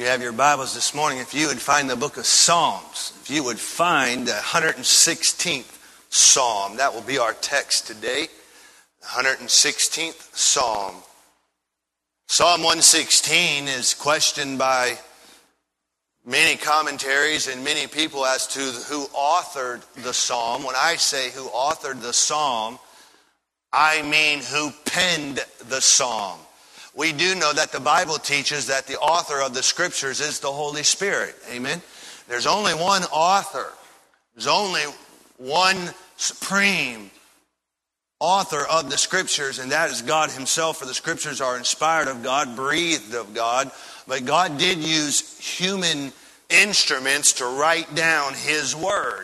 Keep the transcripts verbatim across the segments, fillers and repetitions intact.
have your Bibles this morning, if you would find the book of Psalms, if you would find the one hundred sixteenth Psalm, that will be our text today, the one hundred sixteenth Psalm. Psalm one sixteen is questioned by many commentaries and many people as to who authored the Psalm. When I say who authored the Psalm, I mean who penned the Psalm. We do know that the Bible teaches that the author of the Scriptures is the Holy Spirit. Amen? There's only one author. There's only one supreme author of the Scriptures, and that is God Himself. For the Scriptures are inspired of God, breathed of God. But God did use human instruments to write down His Word.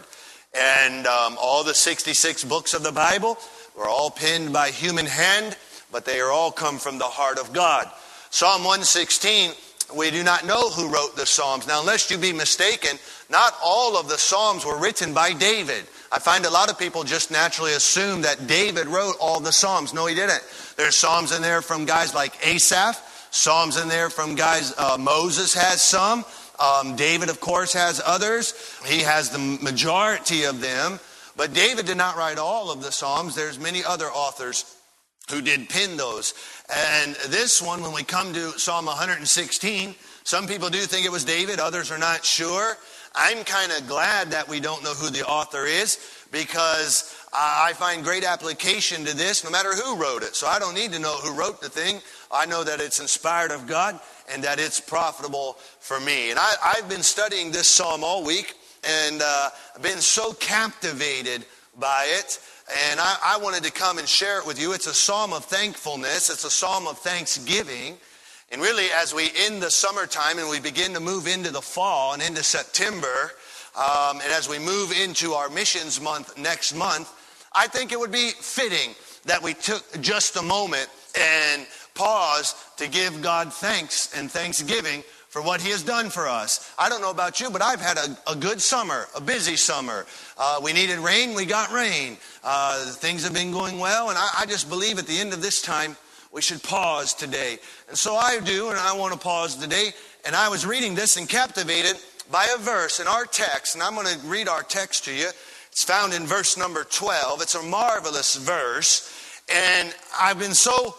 And um, all the sixty-six books of the Bible were all penned by human hand, but they are all come from the heart of God. Psalm one sixteen, we do not know who wrote the Psalms. Now, unless you be mistaken, not all of the Psalms were written by David. I find a lot of people just naturally assume that David wrote all the Psalms. No, he didn't. There's Psalms in there from guys like Asaph. Psalms in there from guys, uh, Moses has some. Um, David, of course, has others. He has the majority of them. But David did not write all of the Psalms. There's many other authors who did pen those. And this one, when we come to Psalm one hundred sixteen, some people do think it was David, others are not sure. I'm kind of glad that we don't know who the author is, because I find great application to this no matter who wrote it. So I don't need to know who wrote the thing. I know that it's inspired of God and that it's profitable for me. And I, I've been studying this psalm all week, and uh, I've been so captivated by it. And I, I wanted to come and share it with you. It's a psalm of thankfulness. It's a psalm of thanksgiving. And really, as we end the summertime and we begin to move into the fall and into September, um, and as we move into our missions month next month, I think it would be fitting that we took just a moment and pause to give God thanks and thanksgiving for what He has done for us. I don't know about you, but I've had a, a good summer, a busy summer. Uh, we needed rain, we got rain. Uh, things have been going well, and I, I just believe at the end of this time, we should pause today. And so I do, and I want to pause today. And I was reading this and captivated by a verse in our text, and I'm going to read our text to you. It's found in verse number twelve. It's a marvelous verse, and I've been so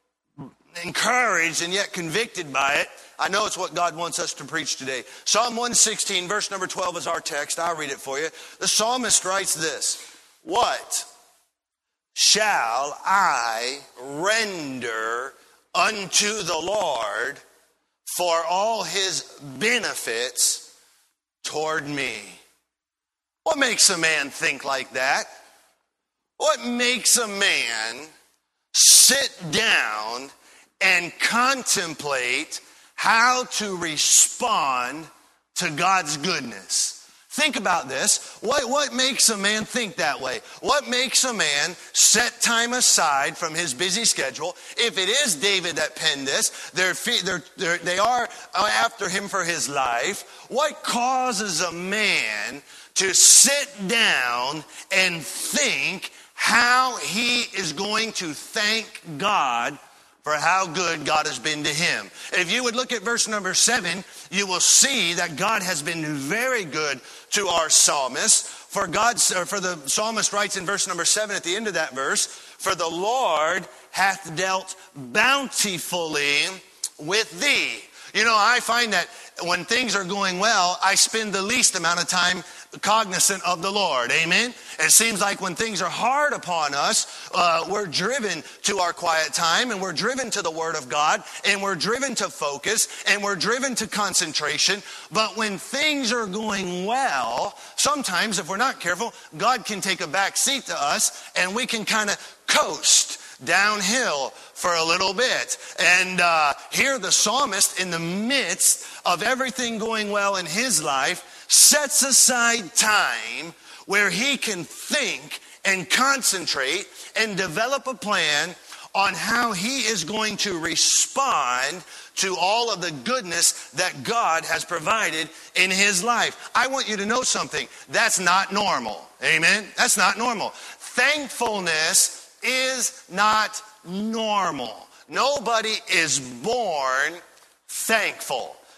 encouraged and yet convicted by it. I know it's what God wants us to preach today. Psalm one sixteen, verse number twelve is our text. I'll read it for you. The psalmist writes this: "What shall I render unto the Lord for all His benefits toward me?" What makes a man think like that? What makes a man sit down and contemplate how to respond to God's goodness? Think about this. What, what makes a man think that way? What makes a man set time aside from his busy schedule? If it is David that penned this, they're, they're, they're, they are after him for his life. What causes a man to sit down and think how he is going to thank God for how good God has been to him? If you would look at verse number seven, you will see that God has been very good to our psalmist. For God, for the psalmist writes in verse number seven at the end of that verse, "For the Lord hath dealt bountifully with thee." You know, I find that when things are going well, I spend the least amount of time cognizant of the Lord. Amen? It seems like when things are hard upon us, uh, we're driven to our quiet time, and we're driven to the Word of God, and we're driven to focus, and we're driven to concentration. But when things are going well, sometimes, if we're not careful, God can take a back seat to us, and we can kind of coast downhill for a little bit. And uh, here the psalmist, in the midst of everything going well in his life, sets aside time where he can think and concentrate and develop a plan on how he is going to respond to all of the goodness that God has provided in his life. I want you to know something. That's not normal. Amen? That's not normal. Thankfulness is not normal. Nobody is born thankful.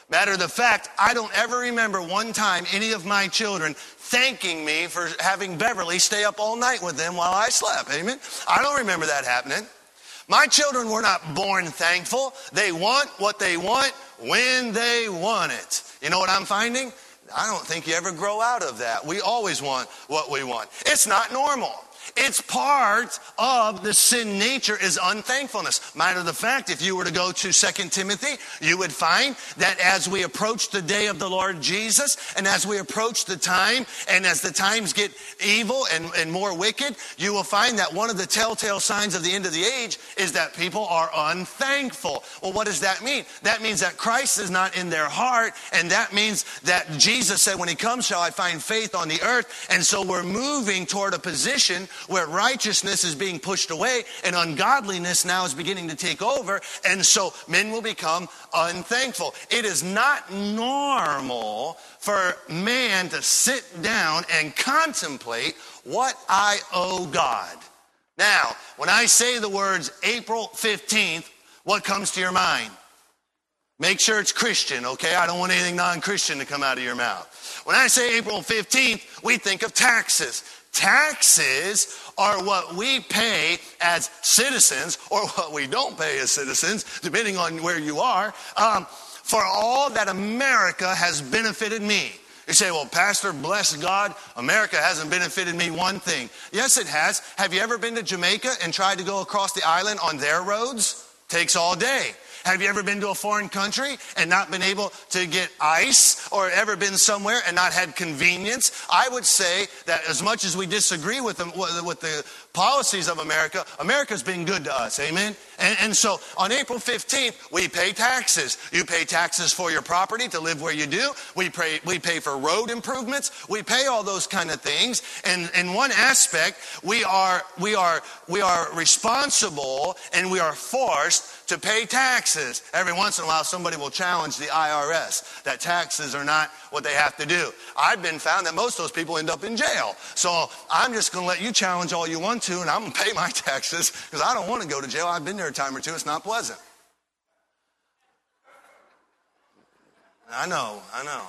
Matter of the fact, I don't ever remember one time any of my children thanking me for having Beverly stay up all night with them while I slept. Amen? I don't remember that happening. My children were not born thankful. They want what they want when they want it. You know what I'm finding? I don't think you ever grow out of that. We always want what we want. It's not normal. It's part of the sin nature is unthankfulness. Matter of the fact, if you were to go to Second Timothy, you would find that as we approach the day of the Lord Jesus, and as we approach the time, and as the times get evil and, and more wicked, you will find that one of the telltale signs of the end of the age is that people are unthankful. Well, what does that mean? That means that Christ is not in their heart, and that means that Jesus said, when he comes, shall I find faith on the earth? And so we're moving toward a position where righteousness is being pushed away and ungodliness now is beginning to take over, and so men will become unthankful. It is not normal for man to sit down and contemplate what I owe God. Now, when I say the words April fifteenth, what comes to your mind? Make sure it's Christian, okay? I don't want anything non-Christian to come out of your mouth. When I say April fifteenth, we think of taxes. Taxes are what we pay as citizens, or what we don't pay as citizens, depending on where you are, um, for all that America has benefited me. You say, well, Pastor, bless God, America hasn't benefited me one thing. Yes, it has. Have you ever been to Jamaica and tried to go across the island on their roads? Takes all day. Have you ever been to a foreign country and not been able to get ice, or ever been somewhere and not had convenience? I would say that as much as we disagree with them, with the policies of America, America's been good to us. Amen? And, and so on April fifteenth, we pay taxes. You pay taxes for your property to live where you do. We pay, we pay for road improvements. We pay all those kind of things. And in one aspect, we are, we are, we are responsible and we are forced to pay taxes. Every once in a while, somebody will challenge the I R S that taxes are not what they have to do. I've been found that most of those people end up in jail. So I'm just going to let you challenge all you want to, and I'm going to pay my taxes because I don't want to go to jail. I've been there a time or two. It's not pleasant. I know, I know.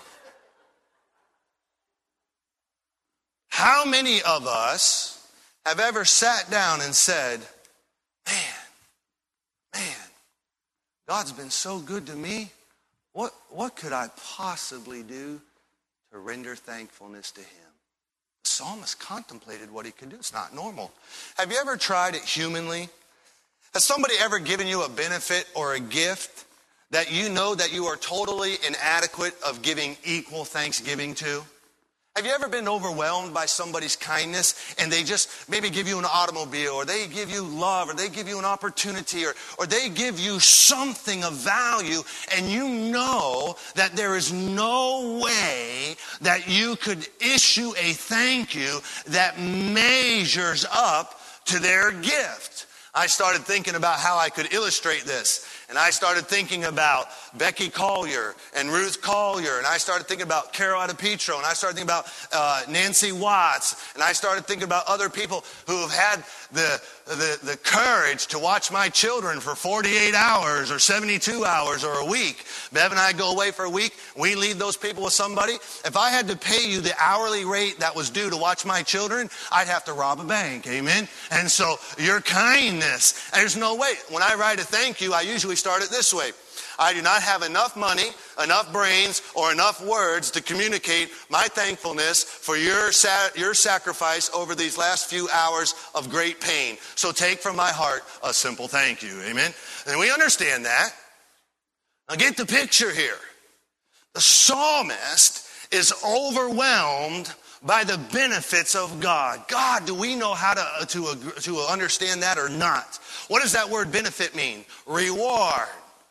How many of us have ever sat down and said, man, man, God's been so good to me. What, what could I possibly do to render thankfulness to him? The psalmist contemplated what he could do. It's not normal. Have you ever tried it humanly? Has somebody ever given you a benefit or a gift that you know that you are totally inadequate of giving equal thanksgiving to? Have you ever been overwhelmed by somebody's kindness and they just maybe give you an automobile, or they give you love, or they give you an opportunity, or, or they give you something of value, and you know that there is no way that you could issue a thank you that measures up to their gift? I started thinking about how I could illustrate this. And I started thinking about Becky Collier and Ruth Collier. And I started thinking about Carol Adepetro. And I started thinking about uh, Nancy Watts. And I started thinking about other people who have had the, the, the courage to watch my children for forty-eight hours or seventy-two hours or a week. Bev and I go away for a week. We leave those people with somebody. If I had to pay you the hourly rate that was due to watch my children, I'd have to rob a bank. Amen? And so your kindness, there's no way. When I write a thank you, I usually start it this way. I do not have enough money, enough brains, or enough words to communicate my thankfulness for your sa- your sacrifice over these last few hours of great pain. So take from my heart a simple thank you. Amen? And we understand that. Now get the picture here. The psalmist is overwhelmed by the benefits of God. God, do we know how to, to, to understand that or not? What does that word benefit mean? Reward,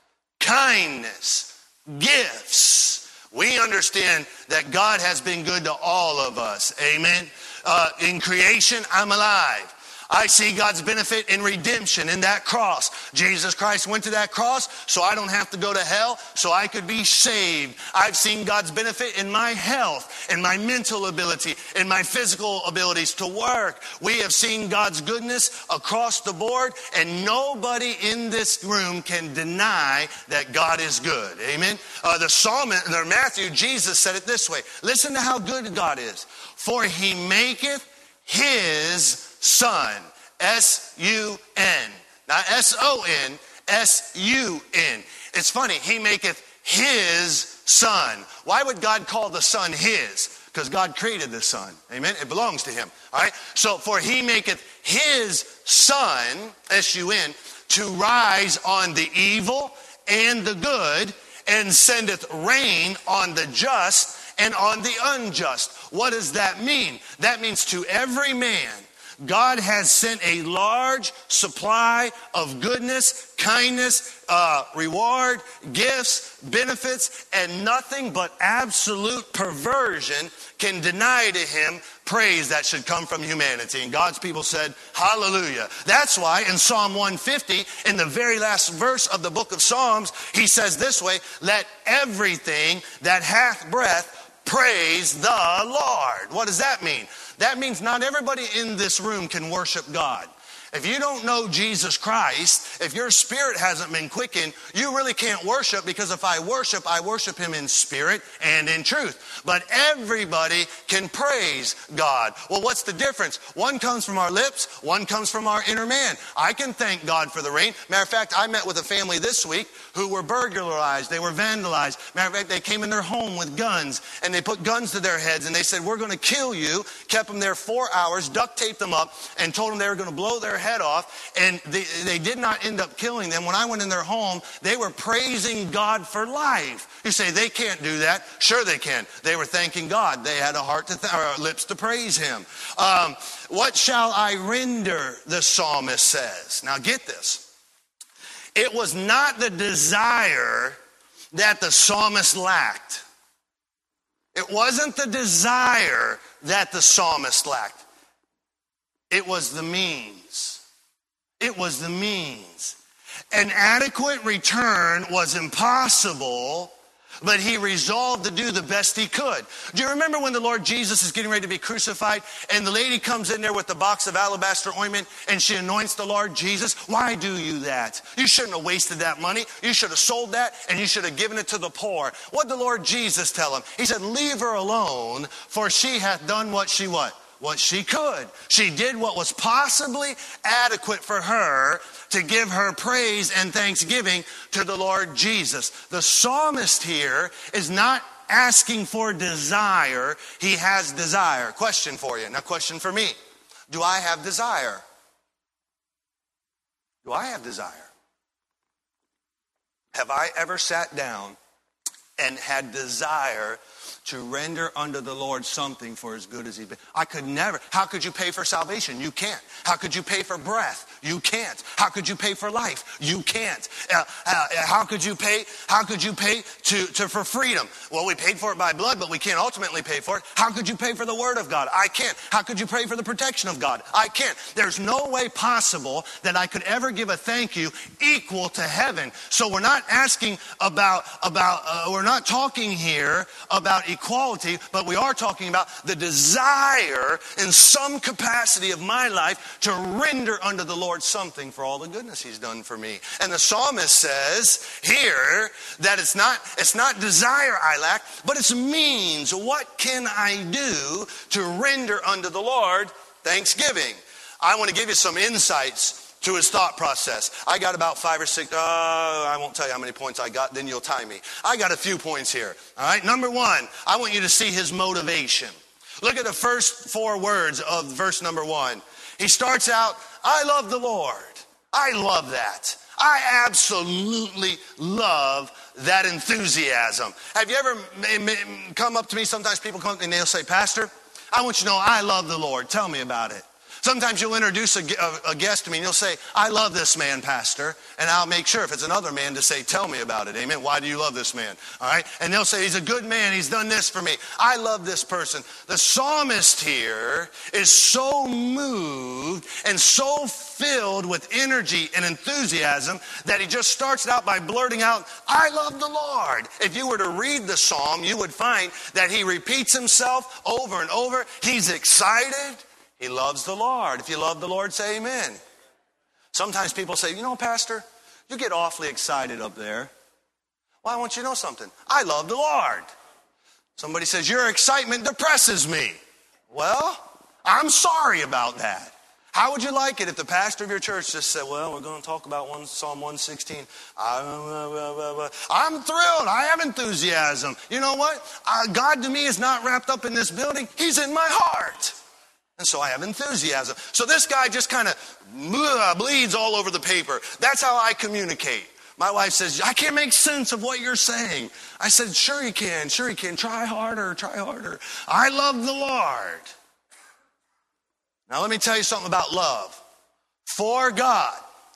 kindness, gifts. We understand that God has been good to all of us. Amen. Uh, in creation, I'm alive. I see God's benefit in redemption, in that cross. Jesus Christ went to that cross so I don't have to go to hell, so I could be saved. I've seen God's benefit in my health, in my mental ability, in my physical abilities to work. We have seen God's goodness across the board, and nobody in this room can deny that God is good. Amen? Uh, the psalmist, or Matthew, Jesus said it this way. Listen to how good God is. For he maketh his Son, S U N, not S O N, S U N. It's funny, he maketh his Son. Why would God call the Son his? Because God created the Son. Amen? It belongs to him. All right? So, for he maketh his Son, S U N, to rise on the evil and the good, and sendeth rain on the just and on the unjust. What does that mean? That means to every man, God has sent a large supply of goodness, kindness, uh, reward, gifts, benefits, and nothing but absolute perversion can deny to him praise that should come from humanity. And God's people said, hallelujah. That's why in Psalm one fifty, in the very last verse of the book of Psalms, he says this way, let everything that hath breath praise the Lord. What does that mean? That means not everybody in this room can worship God. If you don't know Jesus Christ, if your spirit hasn't been quickened, you really can't worship, because if I worship, I worship him in spirit and in truth. But everybody can praise God. Well, what's the difference? One comes from our lips, one comes from our inner man. I can thank God for the rain. Matter of fact, I met with a family this week who were burglarized. They were vandalized. Matter of fact, they came in their home with guns, and they put guns to their heads, and they said, we're going to kill you. Kept them there four hours, duct taped them up, and told them they were going to blow their head off, and they, they did not end up killing them. When I went in their home, they were praising God for life. You say they can't do that. Sure they can. They were thanking God. They had a heart to th- or lips to praise him. Um, what shall I render, the psalmist says. Now get this. It was not the desire that the psalmist lacked. It wasn't the desire that the psalmist lacked. It was the means. It was the means. An adequate return was impossible, but he resolved to do the best he could. Do you remember when the Lord Jesus is getting ready to be crucified, and the lady comes in there with the box of alabaster ointment, and she anoints the Lord Jesus? Why do you that? You shouldn't have wasted that money. You should have sold that, and you should have given it to the poor. What did the Lord Jesus tell him? He said, leave her alone, for she hath done what she what? What she could. She did what was possibly adequate for her to give her praise and thanksgiving to the Lord Jesus. The psalmist here is not asking for desire. He has desire. Question for you. Now, question for me. Do I have desire? Do I have desire? Have I ever sat down and had desire to render unto the Lord something for as good as he's been? I could never. How could you pay for salvation? You can't. How could you pay for breath? You can't. How could you pay for life? You can't. Uh, uh, how could you pay? How could you pay to, to for freedom? Well, we paid for it by blood, but we can't ultimately pay for it. How could you pay for the word of God? I can't. How could you pray for the protection of God? I can't. There's no way possible that I could ever give a thank you equal to heaven. So we're not asking about about. Uh, we're not talking here about equality, but we are talking about the desire in some capacity of my life to render unto the Lord something for all the goodness he's done for me. And the psalmist says here that it's not it's not desire I lack, but it's means. What can I do to render unto the Lord thanksgiving? I want to give you some insights to his thought process. I got about five or six, uh, I won't tell you how many points I got, then you'll time me. I got a few points here. All right, number one, I want you to see his motivation. Look at the first four words of verse number one. He starts out, I love the Lord. I love that. I absolutely love that enthusiasm. Have you ever come up to me? Sometimes people come up and they'll say, Pastor, I want you to know I love the Lord. Tell me about it. Sometimes you'll introduce a, a, a guest to me and you'll say, I love this man, Pastor. And I'll make sure if it's another man to say, tell me about it. Amen. Why do you love this man? All right. And they'll say, he's a good man. He's done this for me. I love this person. The psalmist here is so moved and so filled with energy and enthusiasm that he just starts out by blurting out, I love the Lord. If you were to read the psalm, you would find that he repeats himself over and over. He's excited. He loves the Lord. If you love the Lord, say amen. Sometimes people say, you know, Pastor, you get awfully excited up there. Well, I want you to know something. I love the Lord. Somebody says, your excitement depresses me. Well, I'm sorry about that. How would you like it if the pastor of your church just said, well, we're going to talk about one, Psalm one sixteen. I'm thrilled. I have enthusiasm. You know what? Uh, God to me is not wrapped up in this building. He's in my heart. And so I have enthusiasm. So this guy just kind of bleeds all over the paper. That's how I communicate. My wife says, I can't make sense of what you're saying. I said, sure you can. Sure you can. Try harder. Try harder. I love the Lord. Now let me tell you something about love. For God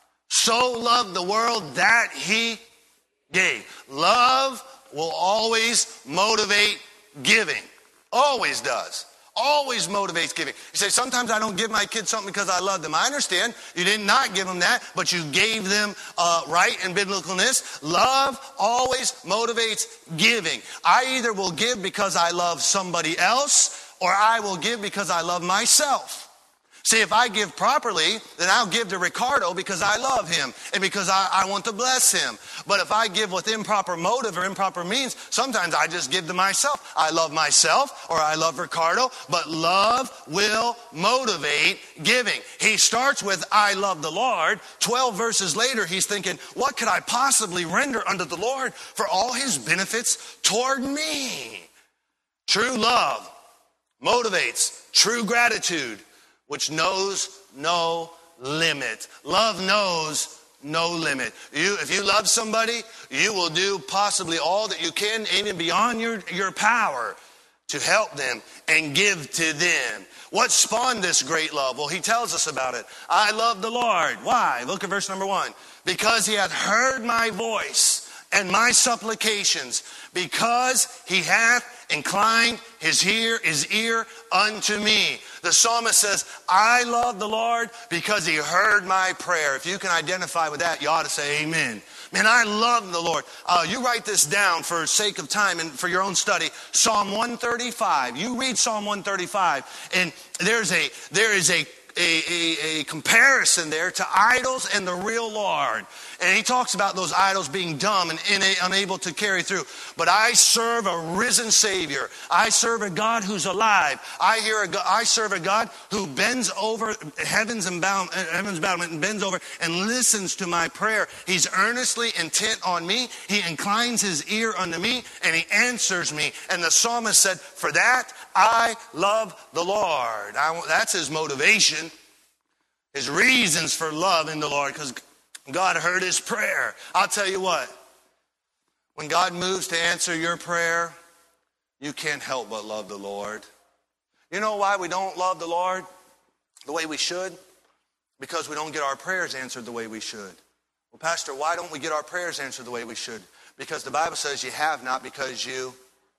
so loved the world that he gave. Love will always motivate giving. Always does. Always motivates giving. You say, sometimes I don't give my kids something because I love them. I understand. You did not give them that, but you gave them uh, right and biblicalness. Love always motivates giving. I either will give because I love somebody else, or I will give because I love myself. See, if I give properly, then I'll give to Ricardo because I love him and because I, I want to bless him. But if I give with improper motive or improper means, sometimes I just give to myself. I love myself or I love Ricardo, but love will motivate giving. He starts with, I love the Lord. Twelve verses later, he's thinking, what could I possibly render unto the Lord for all his benefits toward me? True love motivates true gratitude, which knows no limit. Love knows no limit. You, if you love somebody, you will do possibly all that you can, even beyond your, your power, to help them and give to them. What spawned this great love? Well, he tells us about it. I love the Lord. Why? Look at verse number one. Because he hath heard my voice and my supplications, because he hath inclined his ear, his ear unto me. The psalmist says, I love the Lord because he heard my prayer. If you can identify with that, you ought to say amen. Man, I love the Lord. Uh, you write this down for sake of time and for your own study. Psalm one thirty-five. You read Psalm one thirty-five, and there's a there is a A, a, a comparison there to idols and the real Lord. And he talks about those idols being dumb and ina- unable to carry through. But I serve a risen Savior. I serve a God who's alive. I hear a God, I serve a God who bends over heavens and bound, heaven's battlement and bends over and listens to my prayer. He's earnestly intent on me. He inclines his ear unto me and he answers me. And the psalmist said, for that I love the Lord. I, that's his motivation. His reasons for love in the Lord, because God heard his prayer. I'll tell you what, when God moves to answer your prayer, you can't help but love the Lord. You know why we don't love the Lord the way we should? Because we don't get our prayers answered the way we should. Well, Pastor, why don't we get our prayers answered the way we should? Because the Bible says you have not because you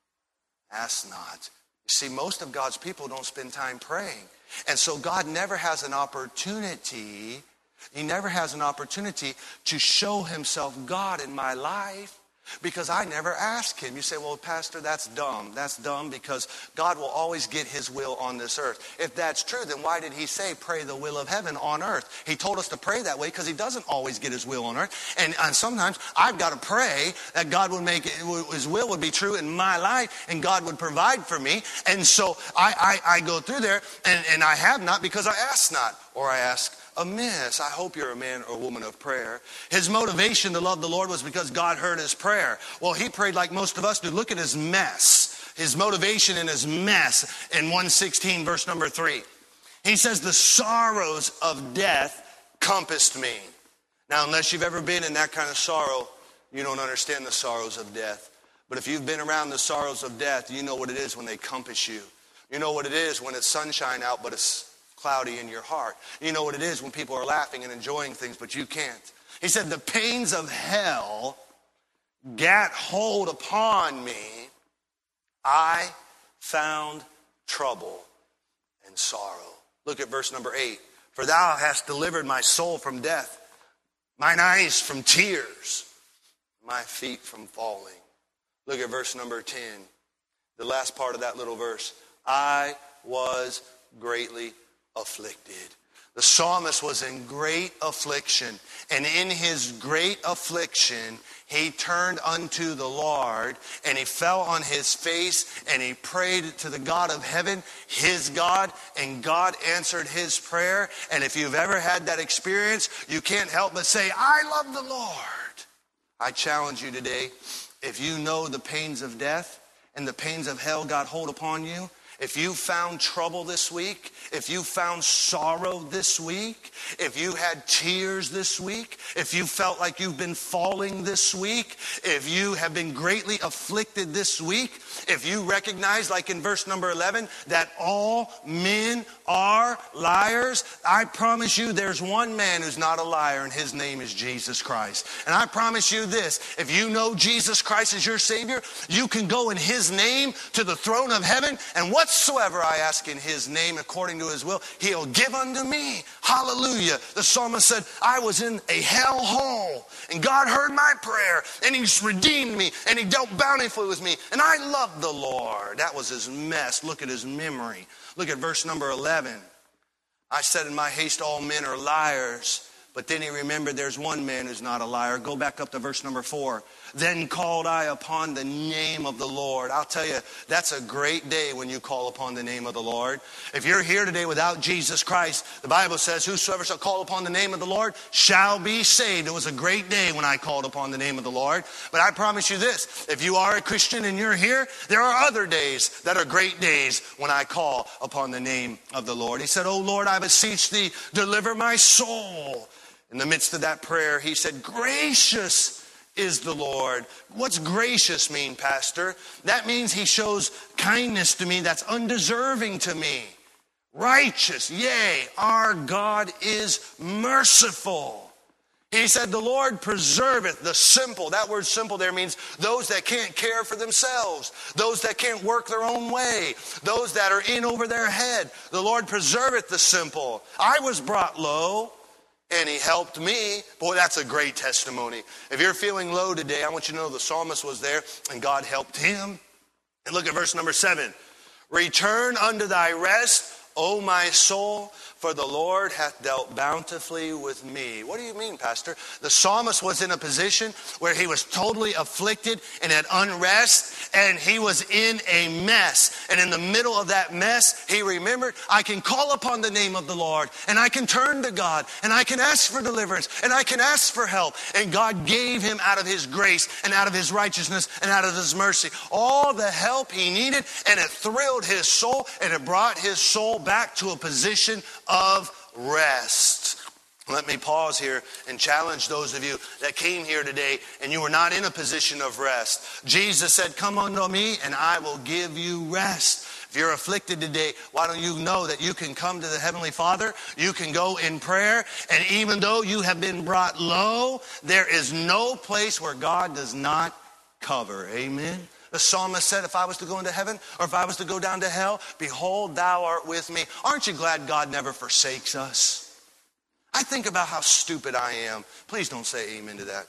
ask not. You see, most of God's people don't spend time praying. And so God never has an opportunity, he never has an opportunity to show himself God in my life because I never ask him. You say, well, Pastor, that's dumb. That's dumb because God will always get his will on this earth. If that's true, then why did he say pray the will of heaven on earth? He told us to pray that way because he doesn't always get his will on earth. And, and sometimes I've got to pray that God would make, his will would be true in my life and God would provide for me. And so I, I, I go through there and, and I have not because I ask not, or I ask amiss. I hope you're a man or woman of prayer. His motivation to love the Lord was because God heard his prayer. Well, he prayed like most of us do. Look at his mess. His motivation in his mess in one sixteen verse number three. He says, the sorrows of death compassed me. Now, unless you've ever been in that kind of sorrow, you don't understand the sorrows of death. But if you've been around the sorrows of death, you know what it is when they compass you. You know what it is when it's sunshine out, but it's cloudy in your heart. You know what it is when people are laughing and enjoying things, but you can't. He said, the pains of hell gat hold upon me. I found trouble and sorrow. Look at verse number eight. For thou hast delivered my soul from death, mine eyes from tears, my feet from falling. Look at verse number ten. The last part of that little verse. I was greatly afflicted. The psalmist was in great affliction, and in his great affliction, he turned unto the Lord, and he fell on his face, and he prayed to the God of heaven, his God, and God answered his prayer. And if you've ever had that experience, you can't help but say, I love the Lord. I challenge you today, if you know the pains of death and the pains of hell got hold upon you, if you found trouble this week, if you found sorrow this week, if you had tears this week, if you felt like you've been falling this week, if you have been greatly afflicted this week, if you recognize, like in verse number eleven, that all men are liars, I promise you there's one man who's not a liar, and his name is Jesus Christ. And I promise you this, if you know Jesus Christ as your Savior, you can go in his name to the throne of heaven, and what whatsoever I ask in his name according to his will, he'll give unto me. Hallelujah. The psalmist said, I was in a hell hole, and God heard my prayer, and he's redeemed me, and he dealt bountifully with me, and I love the Lord. That was his mess. Look at his memory. Look at verse number eleven. I said in my haste, all men are liars. But then he remembered there's one man who's not a liar. Go back up to verse number four. Then called I upon the name of the Lord. I'll tell you, that's a great day when you call upon the name of the Lord. If you're here today without Jesus Christ, the Bible says, whosoever shall call upon the name of the Lord shall be saved. It was a great day when I called upon the name of the Lord. But I promise you this, if you are a Christian and you're here, there are other days that are great days when I call upon the name of the Lord. He said, O Lord, I beseech thee, deliver my soul. In the midst of that prayer, he said, gracious is the Lord. What's gracious mean, Pastor? That means he shows kindness to me that's undeserving to me. Righteous, yea, our God is merciful. He said, the Lord preserveth the simple. That word simple there means those that can't care for themselves, those that can't work their own way, those that are in over their head. The Lord preserveth the simple. I was brought low, and he helped me. Boy, that's a great testimony. If you're feeling low today, I want you to know the psalmist was there and God helped him. And look at verse number seven. Return unto thy rest, O my soul, for the Lord hath dealt bountifully with me. What do you mean, Pastor? The psalmist was in a position where he was totally afflicted and had unrest, and he was in a mess. And in the middle of that mess, he remembered, I can call upon the name of the Lord, and I can turn to God, and I can ask for deliverance, and I can ask for help. And God gave him out of his grace, and out of his righteousness, and out of his mercy, all the help he needed, and it thrilled his soul, and it brought his soul back to a position of rest. Let me pause here and challenge those of you that came here today and you were not in a position of rest. Jesus said, come unto me and I will give you rest. If you're afflicted today, why don't you know that you can come to the Heavenly Father, you can go in prayer, and even though you have been brought low, there is no place where God does not cover. Amen. The psalmist said, if I was to go into heaven or if I was to go down to hell, behold, thou art with me. Aren't you glad God never forsakes us? I think about how stupid I am. Please don't say amen to that.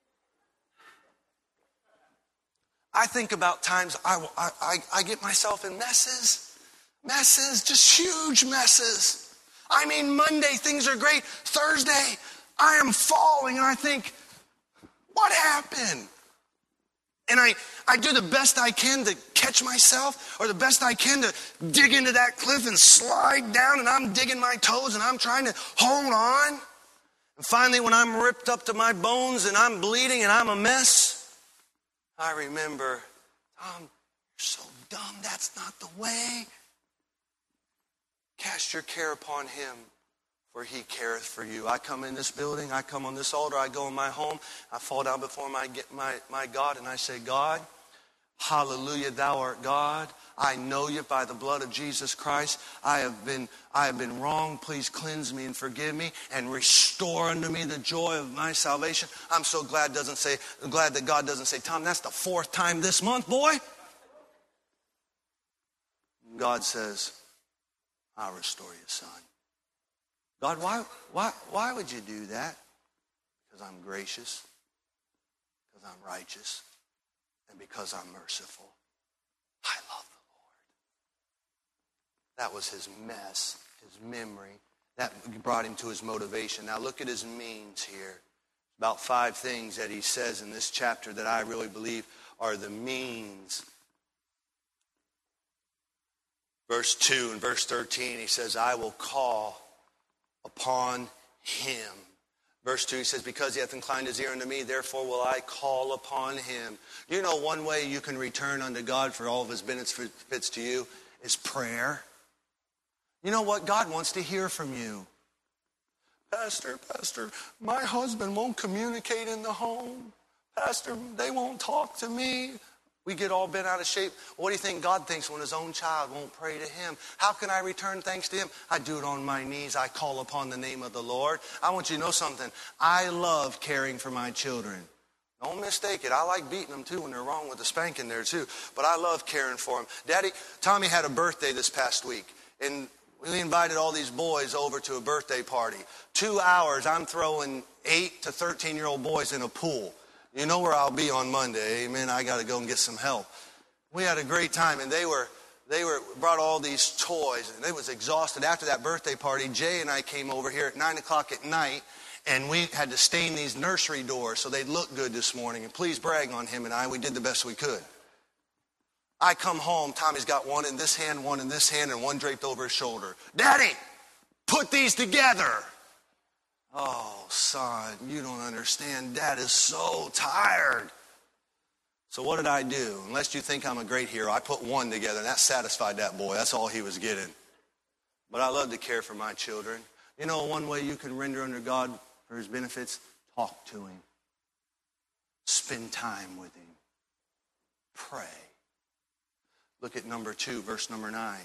I think about times I, I, I get myself in messes. Messes, just huge messes. I mean, Monday, things are great. Thursday, I am falling and I think, what happened? And I, I do the best I can to catch myself, or the best I can to dig into that cliff and slide down, and I'm digging my toes and I'm trying to hold on. And finally, when I'm ripped up to my bones and I'm bleeding and I'm a mess, I remember, Tom, you're so dumb. That's not the way. Cast your care upon him, for he careth for you. I come in this building, I come on this altar, I go in my home, I fall down before my, my, my God, and I say, God, Hallelujah, thou art God. I know you by the blood of Jesus Christ. I have been, I have been wrong. Please cleanse me and forgive me and restore unto me the joy of my salvation. I'm so glad doesn't say, glad that God doesn't say, Tom, that's the fourth time this month, boy. God says, I'll restore you, son. God, why, why, why would you do that? Because I'm gracious, because I'm righteous, and because I'm merciful. I love the Lord. That was his mess, his memory. That brought him to his motivation. Now look at his means here. About five things that he says in this chapter that I really believe are the means. Verse two and verse thirteen, he says, I will call upon him. Verse two, he says, because he hath inclined his ear unto me, therefore will I call upon him. You know, one way you can return unto God for all of his benefits to you is prayer. You know what? God wants to hear from you. Pastor, Pastor, my husband won't communicate in the home. Pastor, they won't talk to me. We get all bent out of shape. What do you think God thinks when his own child won't pray to him? How can I return thanks to him? I do it on my knees. I call upon the name of the Lord. I want you to know something. I love caring for my children. Don't mistake it. I like beating them too when they're wrong with the spanking there too. But I love caring for them. Daddy, Tommy had a birthday this past week. And we invited all these boys over to a birthday party. Two hours, I'm throwing eight to thirteen-year-old boys in a pool. You know where I'll be on Monday. Amen. I got to go and get some help. We had a great time, and they were they were brought all these toys, and they was exhausted. After that birthday party, Jay and I came over here at nine o'clock at night, and we had to stain these nursery doors so they'd look good this morning. And please brag on him and I. We did the best we could. I come home. Tommy's got one in this hand, one in this hand, and one draped over his shoulder. Daddy, put these together. Oh, son, you don't understand. Dad is so tired. So what did I do? Unless you think I'm a great hero, I put one together, and that satisfied that boy. That's all he was getting. But I love to care for my children. You know, one way you can render unto God for his benefits, talk to him. Spend time with him. Pray. Look at number two, verse number nine.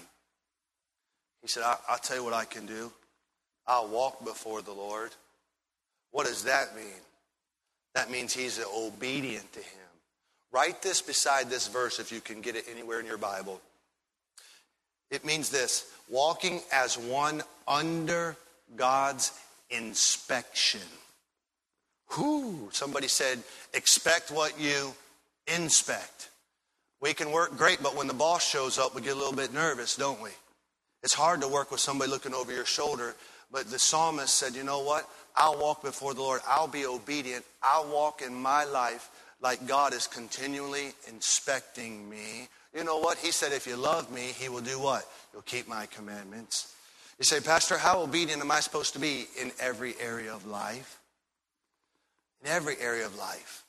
He said, I, I'll tell you what I can do. I'll walk before the Lord. What does that mean? That means he's obedient to him. Write this beside this verse if you can get it anywhere in your Bible. It means this: walking as one under God's inspection. Whoo! Somebody said, expect what you inspect. We can work great, but when the boss shows up, we get a little bit nervous, don't we? It's hard to work with somebody looking over your shoulder. But the psalmist said, you know what? I'll walk before the Lord. I'll be obedient. I'll walk in my life like God is continually inspecting me. You know what? He said, if you love me, he will do what? You'll keep my commandments. You say, Pastor, how obedient am I supposed to be in every area of life? In every area of life,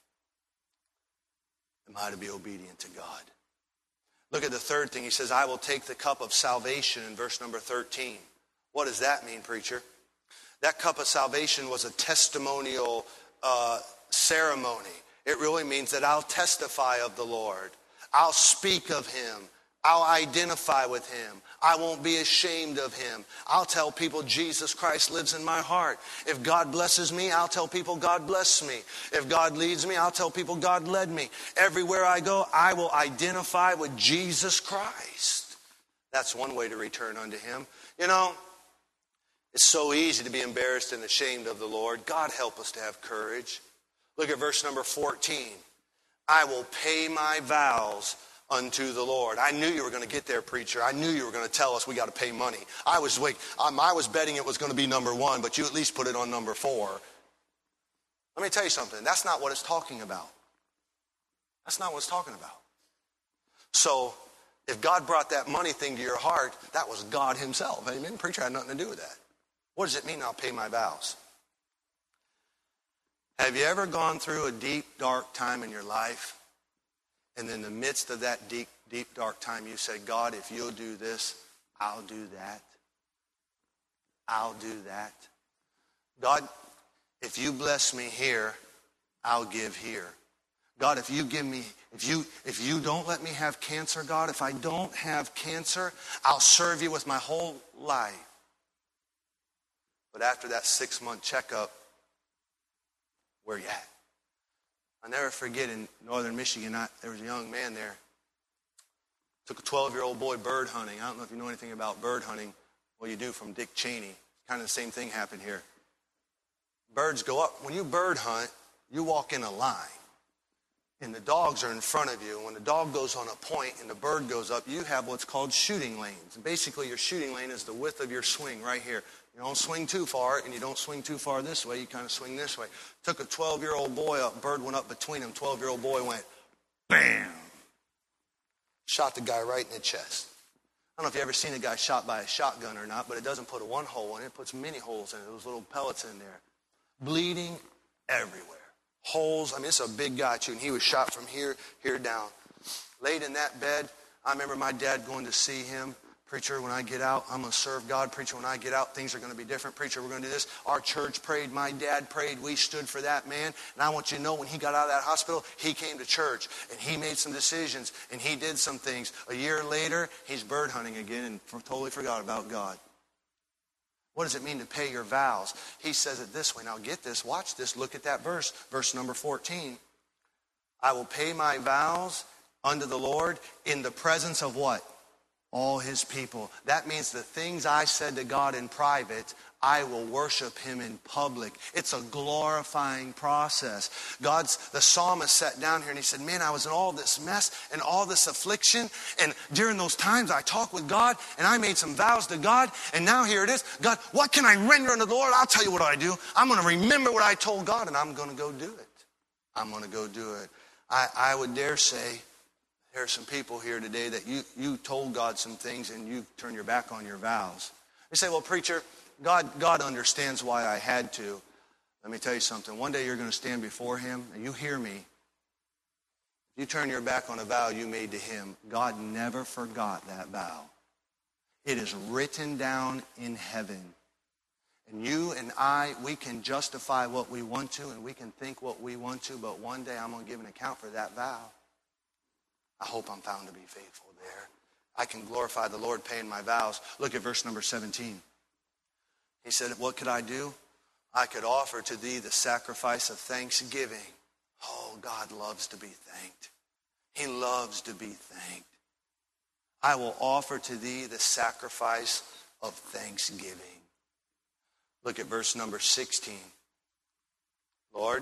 am I to be obedient to God? Look at the third thing. He says, I will take the cup of salvation in verse number thirteen. What does that mean, preacher? That cup of salvation was a testimonial uh, ceremony. It really means that I'll testify of the Lord. I'll speak of him. I'll identify with him. I won't be ashamed of him. I'll tell people Jesus Christ lives in my heart. If God blesses me, I'll tell people God blessed me. If God leads me, I'll tell people God led me. Everywhere I go, I will identify with Jesus Christ. That's one way to return unto him. You know, it's so easy to be embarrassed and ashamed of the Lord. God help us to have courage. Look at verse number fourteen. I will pay my vows unto the Lord. I knew you were going to get there, preacher. I knew you were going to tell us we got to pay money. I was wait, um, I was betting it was going to be number one, but you at least put it on number four. Let me tell you something. That's not what it's talking about. That's not what it's talking about. So, if God brought that money thing to your heart, that was God himself. Amen? Preacher had nothing to do with that. What does it mean, I'll pay my vows? Have you ever gone through a deep, dark time in your life, and in the midst of that deep, deep, dark time, you said, God, if you'll do this, I'll do that. I'll do that. God, if you bless me here, I'll give here. God, if you give me, if you if you don't let me have cancer, God, if I don't have cancer, I'll serve you with my whole life. But after that six-month checkup, where you at? I'll never forget in northern Michigan, I, there was a young man there. Took a twelve-year-old boy bird hunting. I don't know if you know anything about bird hunting. Well, you do from Dick Cheney. Kind of the same thing happened here. Birds go up. When you bird hunt, you walk in a line. And the dogs are in front of you. And when the dog goes on a point and the bird goes up, you have what's called shooting lanes. And basically, your shooting lane is the width of your swing right here. You don't swing too far, and you don't swing too far this way. You kind of swing this way. Took a twelve-year-old boy up. Bird went up between them. twelve-year-old boy went, bam. Shot the guy right in the chest. I don't know if you've ever seen a guy shot by a shotgun or not, but it doesn't put a one hole in it. It puts many holes in it. Those little pellets in there. Bleeding everywhere. Holes. I mean, it's a big guy, too. And he was shot from here, here down. Laid in that bed. I remember my dad going to see him. Preacher, when I get out, I'm going to serve God. Preacher, when I get out, things are going to be different. Preacher, we're going to do this. Our church prayed. My dad prayed. We stood for that man. And I want you to know when he got out of that hospital, he came to church. And he made some decisions. And he did some things. A year later, he's bird hunting again and totally forgot about God. What does it mean to pay your vows? He says it this way. Now get this. Watch this. Look at that verse. Verse number fourteen. I will pay my vows unto the Lord in the presence of what? All his people. That means the things I said to God in private, I will worship him in public. It's a glorifying process. God's, the psalmist sat down here and he said, man, I was in all this mess and all this affliction. And during those times I talked with God and I made some vows to God. And now here it is. God, what can I render unto the Lord? I'll tell you what I do. I'm going to remember what I told God and I'm going to go do it. I'm going to go do it. I, I would dare say, there are some people here today that you, you told God some things and you turn your back on your vows. You say, well, preacher, God, God understands why I had to. Let me tell you something. One day you're going to stand before him and you hear me. You turn your back on a vow you made to him. God never forgot that vow. It is written down in heaven. And you and I, we can justify what we want to and we can think what we want to, but one day I'm going to give an account for that vow. I hope I'm found to be faithful there. I can glorify the Lord paying my vows. Look at verse number seventeen. He said, what could I do? I could offer to thee the sacrifice of thanksgiving. Oh, God loves to be thanked. He loves to be thanked. I will offer to thee the sacrifice of thanksgiving. Look at verse number sixteen. Lord,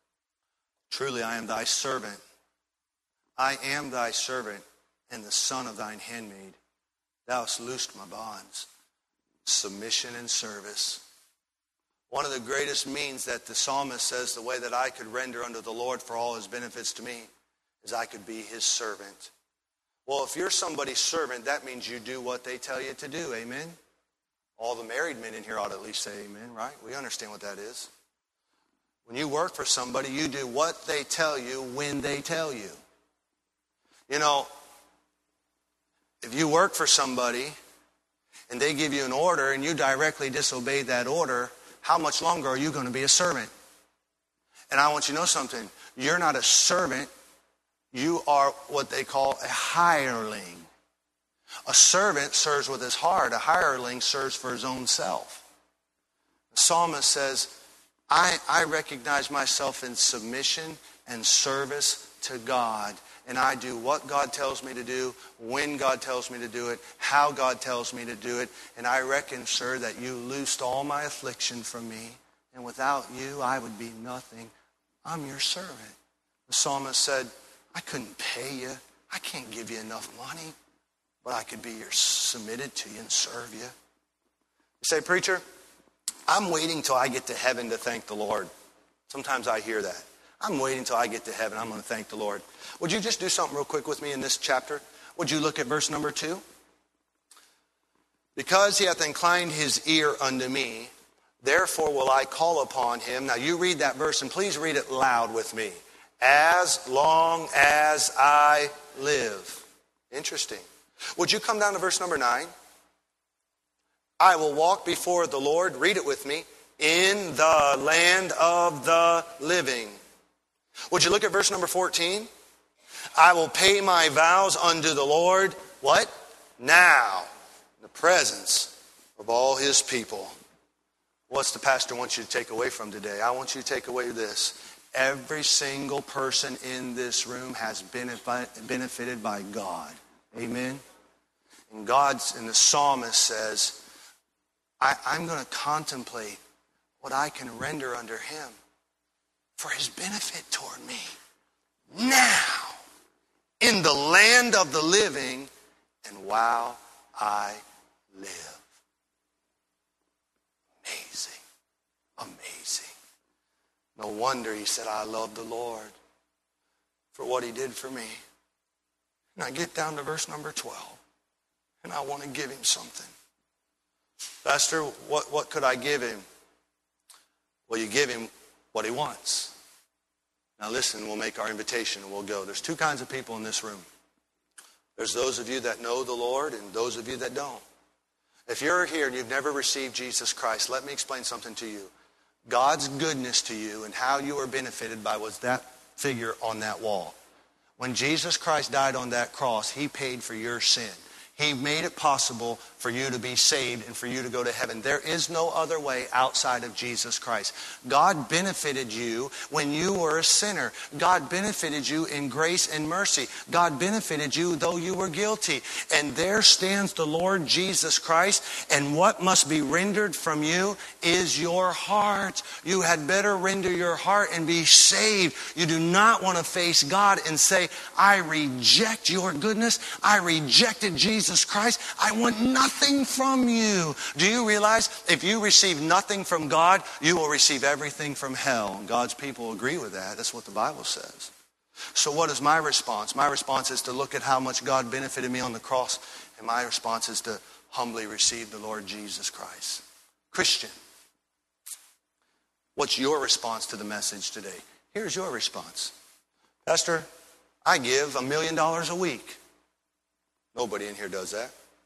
truly I am thy servant. I am thy servant and the son of thine handmaid. Thou hast loosed my bonds. Submission and service. One of the greatest means that the psalmist says the way that I could render unto the Lord for all his benefits to me is I could be his servant. Well, if you're somebody's servant, that means you do what they tell you to do. Amen? All the married men in here ought to at least say amen, right? We understand what that is. When you work for somebody, you do what they tell you when they tell you. You know, if you work for somebody and they give you an order and you directly disobey that order, how much longer are you going to be a servant? And I want you to know something. You're not a servant. You are what they call a hireling. A servant serves with his heart. A hireling serves for his own self. The psalmist says, I, I recognize myself in submission and service to God. And I do what God tells me to do, when God tells me to do it, how God tells me to do it. And I reckon, sir, that you loosed all my affliction from me. And without you, I would be nothing. I'm your servant. The psalmist said, I couldn't pay you. I can't give you enough money. But I could be your submitted to you and serve you. You say, preacher, I'm waiting till I get to heaven to thank the Lord. Sometimes I hear that. I'm waiting till I get to heaven. I'm going to thank the Lord. Would you just do something real quick with me in this chapter? Would you look at verse number two? Because he hath inclined his ear unto me, therefore will I call upon him. Now you read that verse and please read it loud with me. As long as I live. Interesting. Would you come down to verse number nine? I will walk before the Lord, read it with me, in the land of the living. Would you look at verse number fourteen? I will pay my vows unto the Lord, what? Now, in the presence of all his people. What's the pastor wants you to take away from today? I want you to take away this. Every single person in this room has been benefited by God. Amen? And God's, and the psalmist says, I, I'm going to contemplate what I can render unto him for his benefit toward me. Now, in the land of the living, and while I live. Amazing. Amazing. No wonder he said, I love the Lord for what he did for me. And I get down to verse number twelve, and I want to give him something. Pastor, what, what could I give him? Well, you give him what he wants. Now listen, we'll make our invitation and we'll go. There's two kinds of people in this room. There's those of you that know the Lord and those of you that don't. If you're here and you've never received Jesus Christ, let me explain something to you. God's goodness to you and how you are benefited by was that figure on that wall. When Jesus Christ died on that cross, he paid for your sin. He made it possible for you to be saved and for you to go to heaven. There is no other way outside of Jesus Christ. God benefited you when you were a sinner. God benefited you in grace and mercy. God benefited you though you were guilty. And there stands the Lord Jesus Christ. And what must be rendered from you is your heart. You had better render your heart and be saved. You do not want to face God and say, I reject your goodness. I rejected Jesus Christ. I want nothing from you. Do you realize if you receive nothing from God, you will receive everything from hell? And God's people agree with that. That's what the Bible says. So what is my response? My response is to look at how much God benefited me on the cross. And my response is to humbly receive the Lord Jesus Christ. Christian, what's your response to the message today? Here's your response. Pastor, I give a million dollars a week. Nobody in here does that.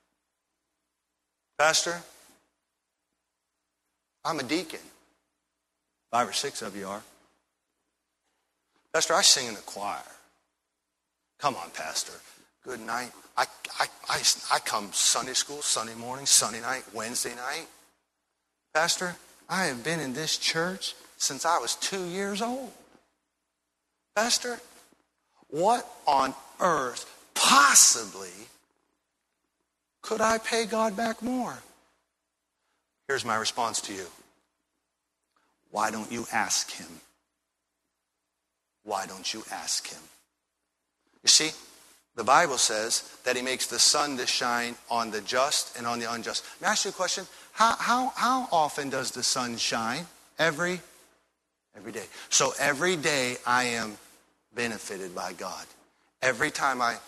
Pastor, I'm a deacon. Five or six of you are. Pastor, I sing in the choir. Come on, Pastor. Good night. I, I, I, I come Sunday school, Sunday morning, Sunday night, Wednesday night. Pastor, I have been in this church since I was two years old. Pastor, what on earth possibly could I pay God back more? Here's my response to you. Why don't you ask him? Why don't you ask him? You see, the Bible says that he makes the sun to shine on the just and on the unjust. May I ask you a question? How, how, how often does the sun shine? Every, every day. So every day I am benefited by God. Every time I...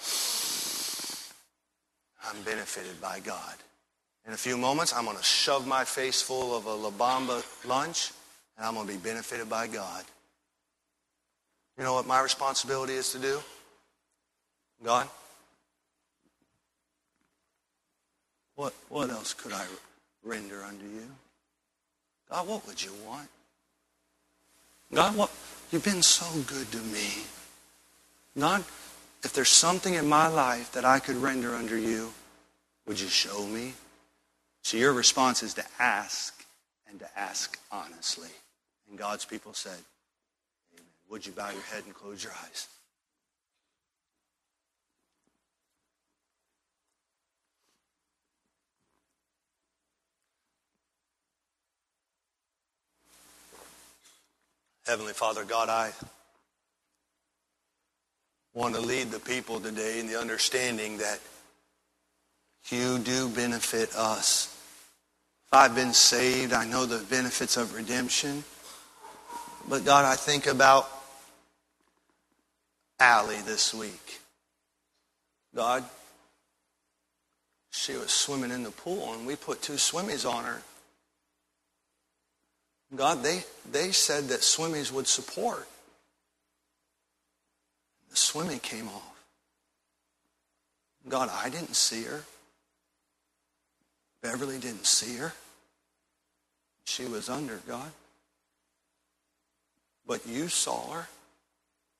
I'm benefited by God. In a few moments, I'm going to shove my face full of a La Bamba lunch, and I'm going to be benefited by God. You know what my responsibility is to do? God, what, what else could I render unto you? God, what would you want? God, what? You've been so good to me. God, if there's something in my life that I could render unto you, would you show me? So your response is to ask and to ask honestly. And God's people said, amen. Would you bow your head and close your eyes? Heavenly Father, God, I want to lead the people today in the understanding that you do benefit us. If I've been saved, I know the benefits of redemption. But God, I think about Allie this week. God, she was swimming in the pool and we put two swimmies on her. God, they, they said that swimmies would support. The swimming came off. God, I didn't see her. Beverly didn't see her. She was under, God. But you saw her.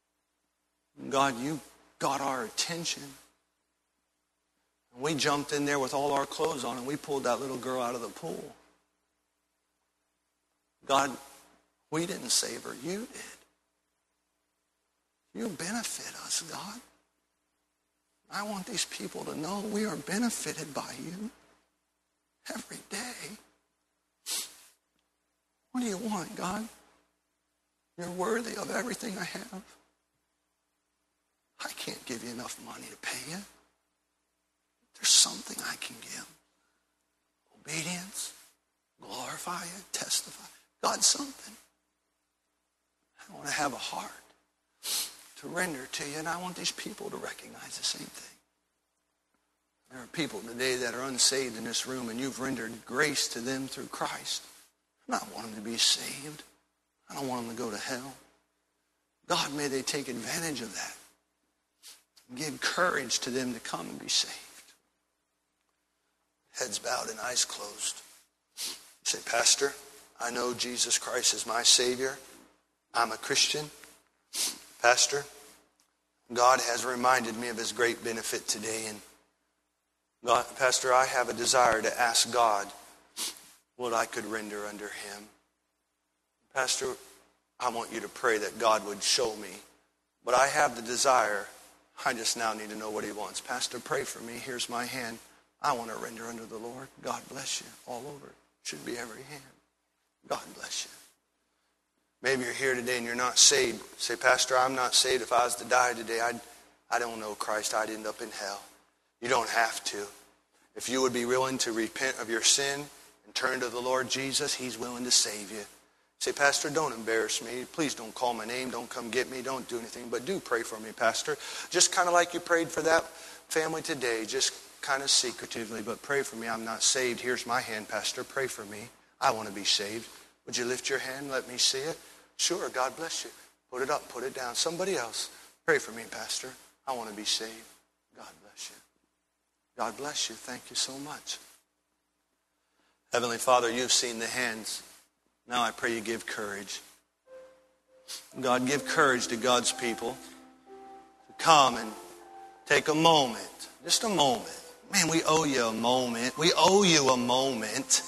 God, you got our attention. And we jumped in there with all our clothes on and we pulled that little girl out of the pool. God, we didn't save her. You did. You benefit us, God. I want these people to know we are benefited by you every day. What do you want, God? You're worthy of everything I have. I can't give you enough money to pay you. There's something I can give. Obedience, glorify you, testify. God, something. I want to have a heart to render to you, and I want these people to recognize the same thing. There are people today that are unsaved in this room, and you've rendered grace to them through Christ. I don't want them to be saved. I don't want them to go to hell. God, may they take advantage of that. Give courage to them to come and be saved. Heads bowed and eyes closed. You say, Pastor, I know Jesus Christ is my Savior. I'm a Christian. Pastor, God has reminded me of his great benefit today. And God, Pastor, I have a desire to ask God what I could render under him. Pastor, I want you to pray that God would show me. But I have the desire. I just now need to know what he wants. Pastor, pray for me. Here's my hand. I want to render unto the Lord. God bless you. All over. Should be every hand. God bless you. Maybe you're here today and you're not saved. Say, Pastor, I'm not saved. If I was to die today, I'd, I don't know Christ. I'd end up in hell. You don't have to. If you would be willing to repent of your sin and turn to the Lord Jesus, he's willing to save you. Say, Pastor, don't embarrass me. Please don't call my name. Don't come get me. Don't do anything. But do pray for me, Pastor. Just kind of like you prayed for that family today. Just kind of secretively. But pray for me. I'm not saved. Here's my hand, Pastor. Pray for me. I want to be saved. Would you lift your hand? Let me see it. Sure. God bless you. Put it up. Put it down. Somebody else. Pray for me, Pastor. I want to be saved. God bless you. God bless you. Thank you so much. Heavenly Father, you've seen the hands. Now I pray you give courage. God, give courage to God's people to come and take a moment, just a moment. Man, we owe you a moment. We owe you a moment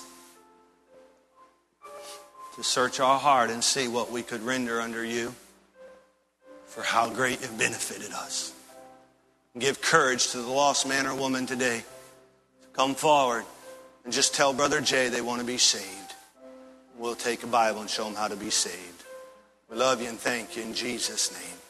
to search our heart and see what we could render under you for how great you've benefited us. Give courage to the lost man or woman today to come forward and just tell Brother Jay they want to be saved. We'll take a Bible and show them how to be saved. We love you and thank you in Jesus' name.